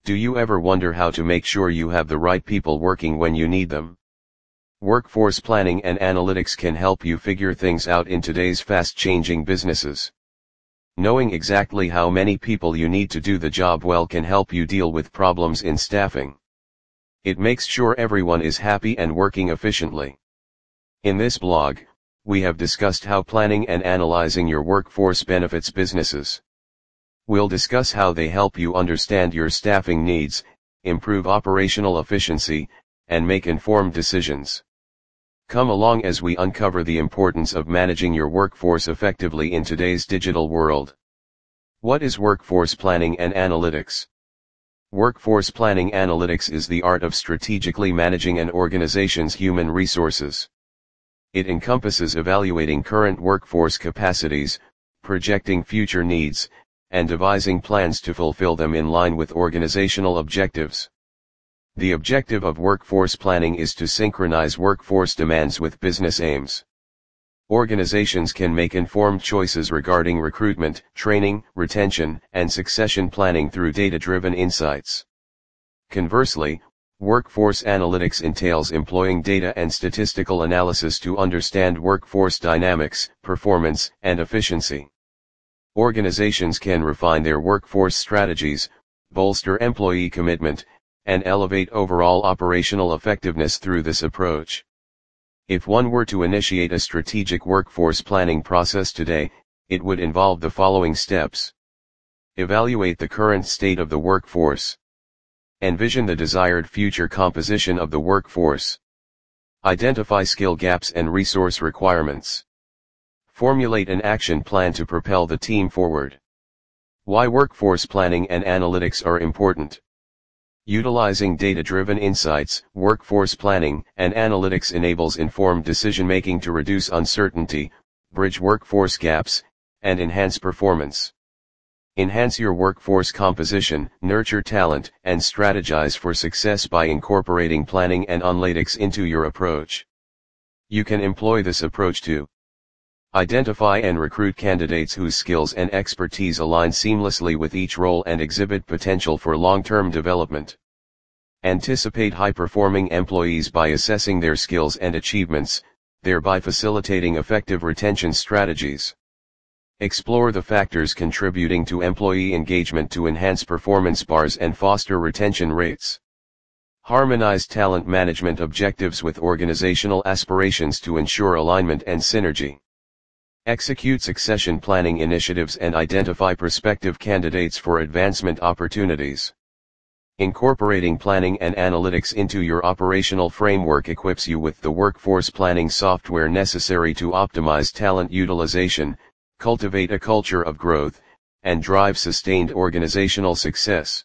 Do you ever wonder how to make sure you have the right people working when you need them? Workforce planning and analytics can help you figure things out in today's fast-changing businesses. Knowing exactly how many people you need to do the job well can help you deal with problems in staffing. It makes sure everyone is happy and working efficiently. In this blog, we have discussed how planning and analyzing your workforce benefits businesses. We'll discuss how they help you understand your staffing needs, improve operational efficiency, and make informed decisions. Come along as we uncover the importance of managing your workforce effectively in today's digital world. What is workforce planning and analytics? Workforce planning analytics is the art of strategically managing an organization's human resources. It encompasses evaluating current workforce capacities, projecting future needs, and devising plans to fulfill them in line with organizational objectives. The objective of workforce planning is to synchronize workforce demands with business aims. Organizations can make informed choices regarding recruitment, training, retention, and succession planning through data-driven insights. Conversely, workforce analytics entails employing data and statistical analysis to understand workforce dynamics, performance, and efficiency. Organizations can refine their workforce strategies, bolster employee commitment, and elevate overall operational effectiveness through this approach. If one were to initiate a strategic workforce planning process today, it would involve the following steps. Evaluate the current state of the workforce. Envision the desired future composition of the workforce. Identify skill gaps and resource requirements. Formulate an action plan to propel the team forward. Why workforce planning and analytics are important. Utilizing data-driven insights, workforce planning and analytics enables informed decision-making to reduce uncertainty, bridge workforce gaps, and enhance performance. Enhance your workforce composition, nurture talent, and strategize for success by incorporating planning and analytics into your approach. You can employ this approach to identify and recruit candidates whose skills and expertise align seamlessly with each role and exhibit potential for long-term development. Anticipate high-performing employees by assessing their skills and achievements, thereby facilitating effective retention strategies. Explore the factors contributing to employee engagement to enhance performance bars and foster retention rates. Harmonize talent management objectives with organizational aspirations to ensure alignment and synergy. Execute succession planning initiatives and identify prospective candidates for advancement opportunities. Incorporating planning and analytics into your operational framework equips you with the workforce planning software necessary to optimize talent utilization, cultivate a culture of growth, and drive sustained organizational success.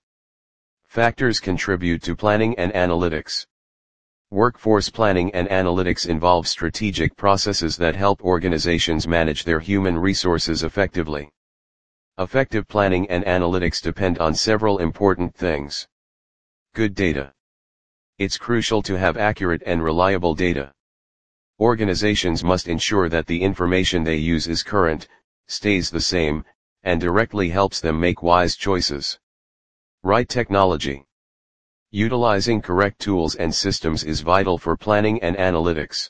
Factors contribute to planning and analytics. Workforce planning and analytics involve strategic processes that help organizations manage their human resources effectively. Effective planning and analytics depend on several important things. Good data. It's crucial to have accurate and reliable data. Organizations must ensure that the information they use is current, stays the same, and directly helps them make wise choices. Right technology. Utilizing correct tools and systems is vital for planning and analytics.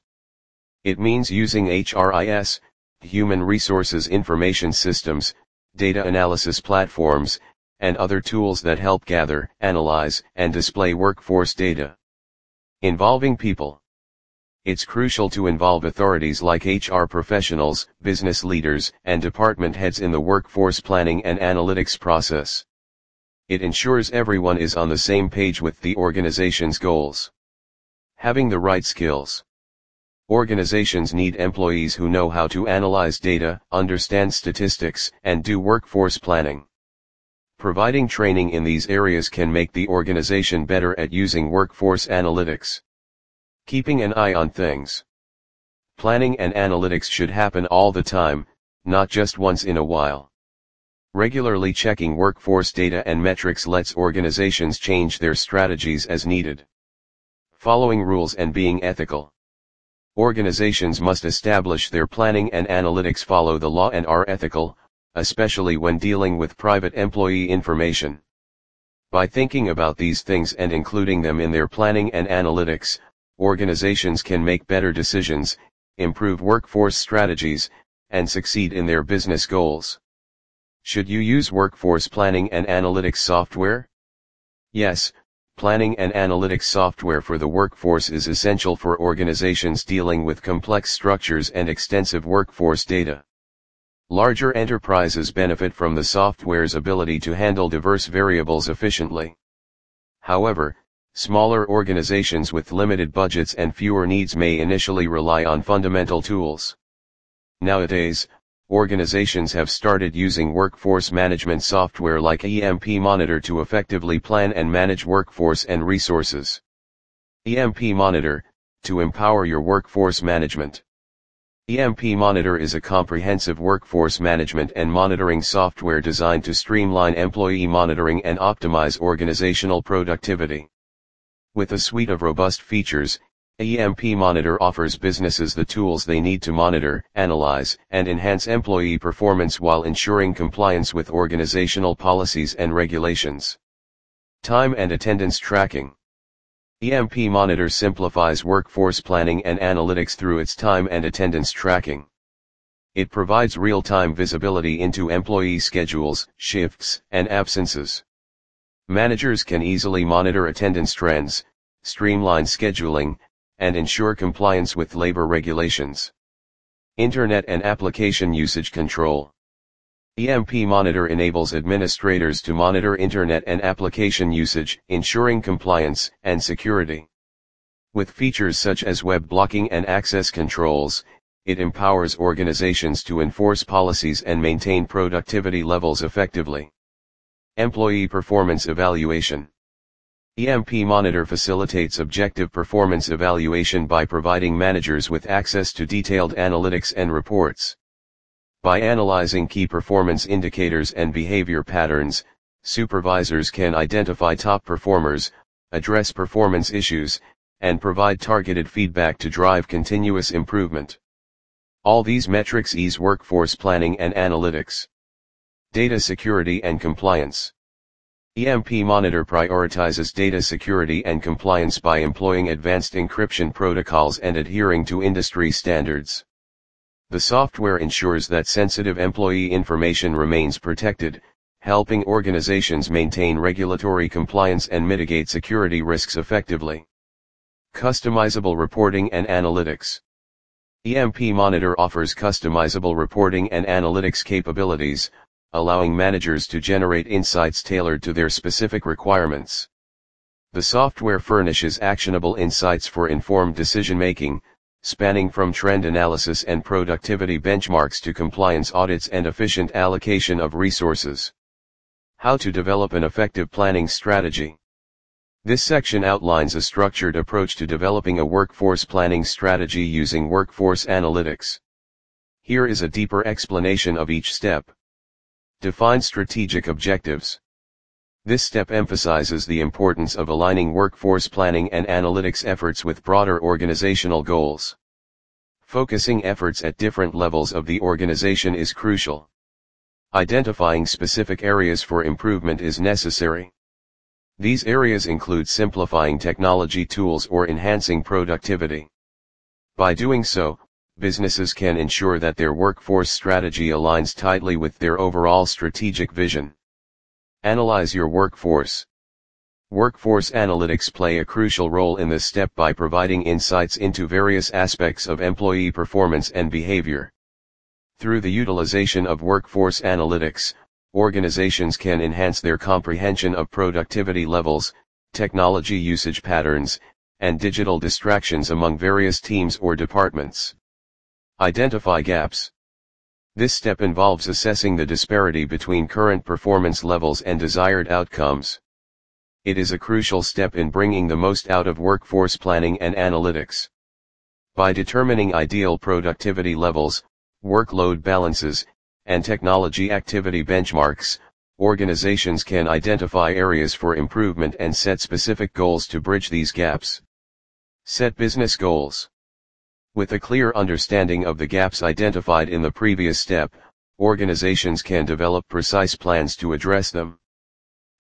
It means using HRIS, human resources information systems, data analysis platforms, and other tools that help gather, analyze, and display workforce data. Involving people. It's crucial to involve authorities like HR professionals, business leaders, and department heads in the workforce planning and analytics process. It ensures everyone is on the same page with the organization's goals. Having the right skills. Organizations need employees who know how to analyze data, understand statistics, and do workforce planning. Providing training in these areas can make the organization better at using workforce analytics. Keeping an eye on things. Planning and analytics should happen all the time, not just once in a while. Regularly checking workforce data and metrics lets organizations change their strategies as needed. Following rules and being ethical. Organizations must establish their planning and analytics follow the law and are ethical, especially when dealing with private employee information. By thinking about these things and including them in their planning and analytics, organizations can make better decisions, improve workforce strategies, and succeed in their business goals. Should you use workforce planning and analytics software? Yes, planning and analytics software for the workforce is essential for organizations dealing with complex structures and extensive workforce data. Larger enterprises benefit from the software's ability to handle diverse variables efficiently. However, smaller organizations with limited budgets and fewer needs may initially rely on fundamental tools. Nowadays, organizations have started using workforce management software like EMP Monitor to effectively plan and manage workforce and resources. EMP Monitor, to empower your workforce management. EMP Monitor is a comprehensive workforce management and monitoring software designed to streamline employee monitoring and optimize organizational productivity. With a suite of robust features, EMP Monitor offers businesses the tools they need to monitor, analyze, and enhance employee performance while ensuring compliance with organizational policies and regulations. Time and attendance tracking. EMP Monitor simplifies workforce planning and analytics through its time and attendance tracking. It provides real-time visibility into employee schedules, shifts, and absences. Managers can easily monitor attendance trends, streamline scheduling, and ensure compliance with labor regulations. Internet and application usage control. EMP Monitor enables administrators to monitor internet and application usage, ensuring compliance and security. With features such as web blocking and access controls, it empowers organizations to enforce policies and maintain productivity levels effectively. Employee performance evaluation. EMP Monitor facilitates objective performance evaluation by providing managers with access to detailed analytics and reports. By analyzing key performance indicators and behavior patterns, supervisors can identify top performers, address performance issues, and provide targeted feedback to drive continuous improvement. All these metrics ease workforce planning and analytics. Data security and compliance. EMP Monitor prioritizes data security and compliance by employing advanced encryption protocols and adhering to industry standards. The software ensures that sensitive employee information remains protected, helping organizations maintain regulatory compliance and mitigate security risks effectively. Customizable reporting and analytics. EMP Monitor offers customizable reporting and analytics capabilities, allowing managers to generate insights tailored to their specific requirements. The software furnishes actionable insights for informed decision-making, spanning from trend analysis and productivity benchmarks to compliance audits and efficient allocation of resources. How to develop an effective planning strategy. This section outlines a structured approach to developing a workforce planning strategy using workforce analytics. Here is a deeper explanation of each step. Define strategic objectives. This step emphasizes the importance of aligning workforce planning and analytics efforts with broader organizational goals. Focusing efforts at different levels of the organization is crucial. Identifying specific areas for improvement is necessary. These areas include simplifying technology tools or enhancing productivity. By doing so, businesses can ensure that their workforce strategy aligns tightly with their overall strategic vision. Analyze your workforce. Workforce analytics play a crucial role in this step by providing insights into various aspects of employee performance and behavior. Through the utilization of workforce analytics, organizations can enhance their comprehension of productivity levels, technology usage patterns, and digital distractions among various teams or departments. Identify gaps. This step involves assessing the disparity between current performance levels and desired outcomes. It is a crucial step in bringing the most out of workforce planning and analytics. By determining ideal productivity levels, workload balances, and technology activity benchmarks, organizations can identify areas for improvement and set specific goals to bridge these gaps. Set business goals. With a clear understanding of the gaps identified in the previous step, organizations can develop precise plans to address them.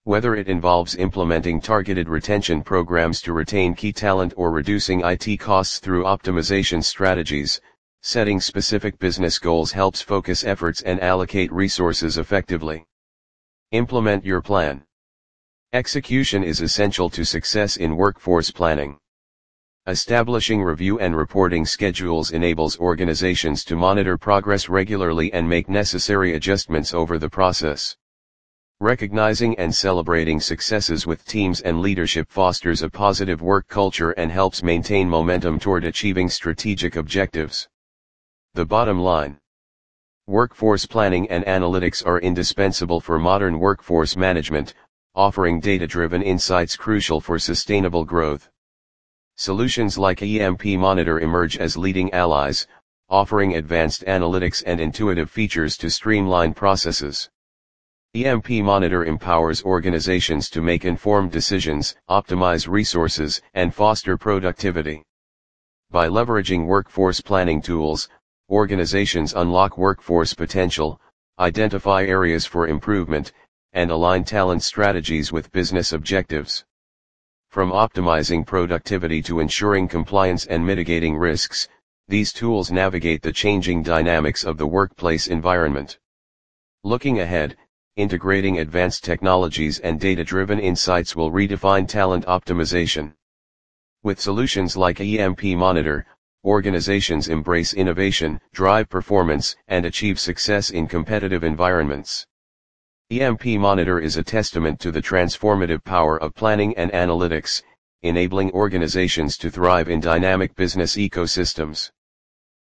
Whether it involves implementing targeted retention programs to retain key talent or reducing IT costs through optimization strategies, setting specific business goals helps focus efforts and allocate resources effectively. Implement your plan. Execution is essential to success in workforce planning. Establishing review and reporting schedules enables organizations to monitor progress regularly and make necessary adjustments over the process. Recognizing and celebrating successes with teams and leadership fosters a positive work culture and helps maintain momentum toward achieving strategic objectives. The bottom line. Workforce planning and analytics are indispensable for modern workforce management, offering data-driven insights crucial for sustainable growth. Solutions like EMP Monitor emerge as leading allies, offering advanced analytics and intuitive features to streamline processes. EMP Monitor empowers organizations to make informed decisions, optimize resources, and foster productivity. By leveraging workforce planning tools, organizations unlock workforce potential, identify areas for improvement, and align talent strategies with business objectives. From optimizing productivity to ensuring compliance and mitigating risks, these tools navigate the changing dynamics of the workplace environment. Looking ahead, integrating advanced technologies and data-driven insights will redefine talent optimization. With solutions like EMP Monitor, organizations embrace innovation, drive performance, and achieve success in competitive environments. EMP Monitor is a testament to the transformative power of planning and analytics, enabling organizations to thrive in dynamic business ecosystems.